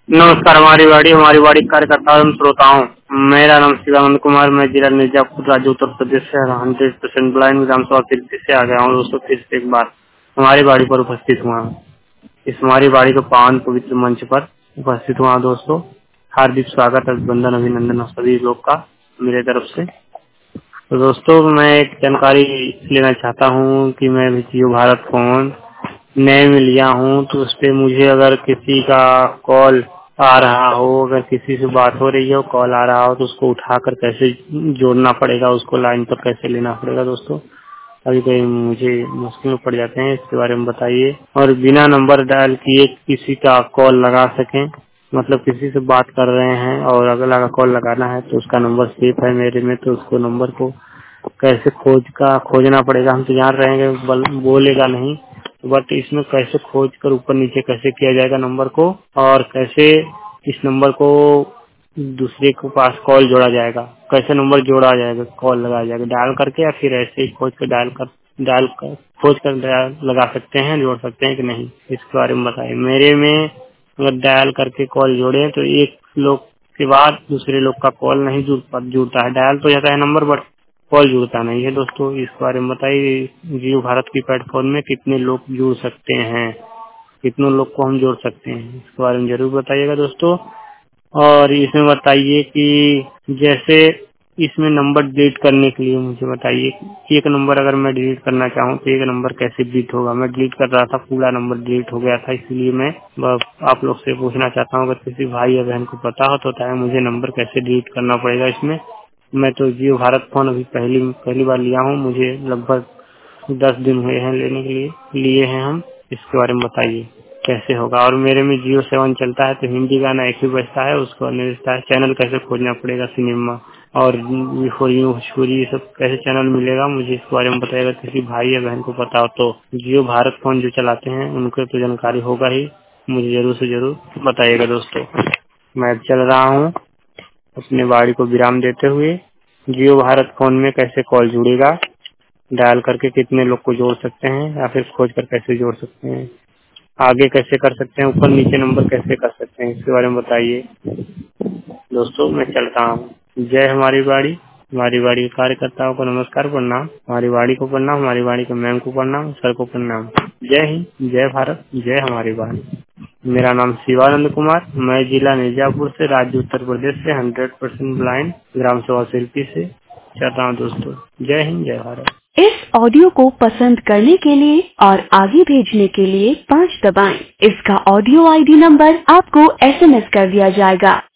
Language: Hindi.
नमस्कार हमारी वाड़ी कार्यकर्ताओं एवं श्रोताओं। मेरा नाम शिवानंद कुमार, मैं जिला मिर्जापुर, राज्य उत्तर प्रदेश से 100% ब्लाइंड विधानसभा क्षेत्र से आ गया हूँ दोस्तों। फिर से एक बार हमारी वाड़ी पर उपस्थित हुआ हूँ। इस हमारी वाड़ी के पावन पवित्र मंच पर उपस्थित हुआ दोस्तों। हार्दिक स्वागत, अभिनंदन अभिनंदन सभी लोग का मेरे तरफ से। तो दोस्तों, मैं एक जानकारी लेना चाहता हूँ कि मैं जियो भारत फोन नए में लिया हूँ, तो उस पे मुझे अगर किसी का कॉल आ रहा हो, अगर किसी से बात हो रही हो, कॉल आ रहा हो, तो उसको उठाकर कैसे जोड़ना पड़ेगा, उसको लाइन पर कैसे लेना पड़ेगा दोस्तों। अभी कहीं मुझे मुश्किल में पड़ जाते हैं, इसके बारे में बताइए। और बिना नंबर डायल किए किसी का कॉल लगा सकें, मतलब किसी से बात कर रहे हैं और अगला का कॉल लगाना है, तो उसका नंबर सेफ है मेरे में, तो उसको नंबर को कैसे खोजना पड़ेगा। हम तो जान रहे हैं बोलेगा नहीं, बट इसमें कैसे खोज कर ऊपर नीचे कैसे किया जाएगा नंबर को, और कैसे इस नंबर को दूसरे के पास कॉल जोड़ा जाएगा, कैसे नंबर जोड़ा जाएगा, कॉल लगाया जाएगा डायल करके, या फिर ऐसे ही खोज कर खोज कर डायल लगा सकते हैं, जोड़ सकते हैं कि नहीं, इसके बारे में बताइए। मेरे में अगर डायल करके कॉल जोड़े तो एक लोग के बाद दूसरे लोग का कॉल नहीं जुड़ता है। डायल तो जाता है नंबर, बट कॉल जुड़ता नहीं है दोस्तों। इस बारे में बताइए, जियो भारत की प्लेटफॉर्म में कितने लोग जुड़ सकते हैं, कितने लोग को हम जोड़ सकते हैं, इसके बारे में जरूर बताइएगा दोस्तों। और इसमें बताइए कि जैसे इसमें नंबर डिलीट करने के लिए मुझे बताइए कि एक नंबर अगर मैं डिलीट करना चाहूँ तो एक नंबर कैसे डिलीट होगा। मैं डिलीट कर रहा था, पूरा नंबर डिलीट हो गया था, इसलिए मैं आप लोग से पूछना चाहता हूँ, अगर किसी भाई या बहन को पता हो तो बताएं मुझे नंबर कैसे डिलीट करना पड़ेगा इसमें। मैं तो जियो भारत फोन अभी पहली बार लिया हूँ, मुझे लगभग 10 दिन हुए हैं लेने के लिए हैं हम। इसके बारे में बताइए कैसे होगा। और मेरे में जियो 7 चलता है, तो हिंदी गाना एक ही बजता है, उसको नहीं बजता है। चैनल कैसे खोजना पड़ेगा, सिनेमा और भोजपुरी, ये सब कैसे चैनल मिलेगा, मुझे इसके बारे में बताइएगा। किसी भाई या बहन को पता हो तो जियो भारत फोन जो चलाते हैं उनको तो जानकारी होगा ही, मुझे जरूर से जरूर बताइएगा दोस्तों। मैं चल रहा हूँ अपने वाड़ी को विराम देते हुए। जियो भारत फोन में कैसे कॉल जुड़ेगा, डायल करके कितने लोग को जोड़ सकते हैं, या फिर खोज कर कैसे जोड़ सकते हैं, आगे कैसे कर सकते हैं, ऊपर नीचे नंबर कैसे कर सकते हैं, इसके बारे में बताइए दोस्तों। मैं चलता हूँ। जय हमारी वाड़ी के कार्यकर्ताओं को नमस्कार, प्रणाम। हमारी वाड़ी को प्रणाम, हमारी वाड़ी के मैम को प्रणाम, सर को प्रणाम। जय हिंद, जय भारत, जय हमारी वाड़ी। मेरा नाम शिवानंद कुमार, मैं जिला मिर्जापुर से, राज्य उत्तर प्रदेश से 100% ब्लाइंड ग्राम सभा शिल्पी से चाहता हूँ दोस्तों। जय हिंद, जय भारत। इस ऑडियो को पसंद करने के लिए और आगे भेजने के लिए 5 दबाएं। इसका ऑडियो ID नंबर आपको SMS कर दिया जाएगा।